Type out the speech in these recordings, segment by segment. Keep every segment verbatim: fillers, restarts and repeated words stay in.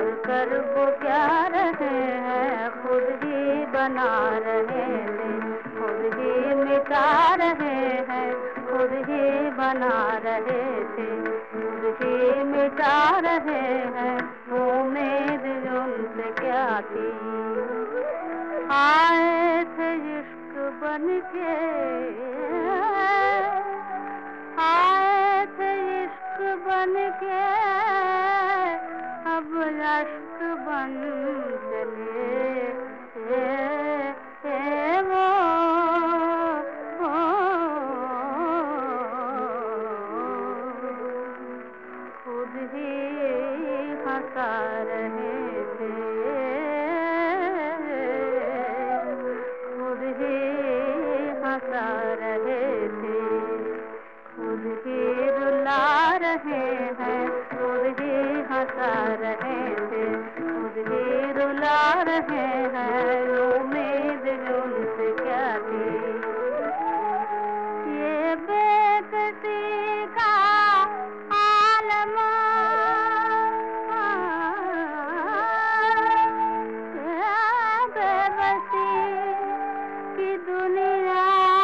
कर वो क्या रहे हैं, खुद ही बना रहे थे, खुद ही मिटा रहे हैं, खुद ही बना रहे थे, खुद ही मिटा रहे हैं। उम्मीद उनसे क्या थी, आए थे इश्क बन के, आए थे इश्क बन के, अब अश्क बन चले वो, वो खुद ही हंसा रहे थे, खुद ही हंसा रहे थे, खुद ही रुला रहे हैं, खुद ही हंसा रहे थे, खुद ही रुला रहे हैं। उम्मीद उनसे क्या थी, ये बेकसी का आलम, बेबसी की दुनिया,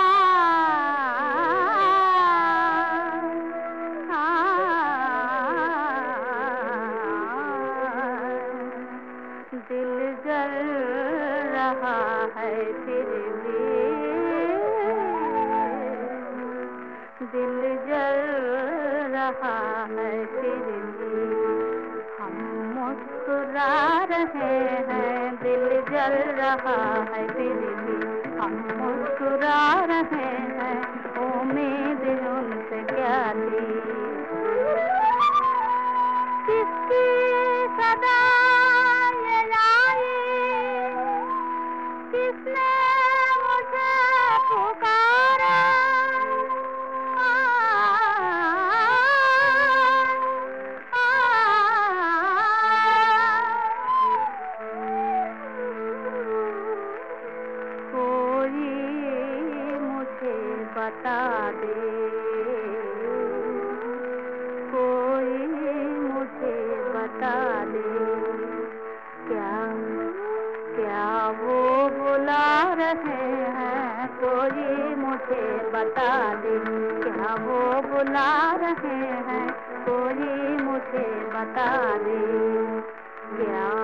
दिल जल रहा है फिर भी, दिल जल रहा है फिर भी, हम मुस्कुरा रहे हैं, दिल जल रहा है फिर भी, हम मुस्कुरा रहे हैं। उम्मीद उनसे क्या थी, किसकी सदा किसने मुझे पुकारा, कोई मुझे बता दे, कोई मुझे बता दे, क्या क्या वो बुला रहे हैं, कोई मुझे बता दे, क्या वो बुला रहे हैं, कोई मुझे बता दे, क्या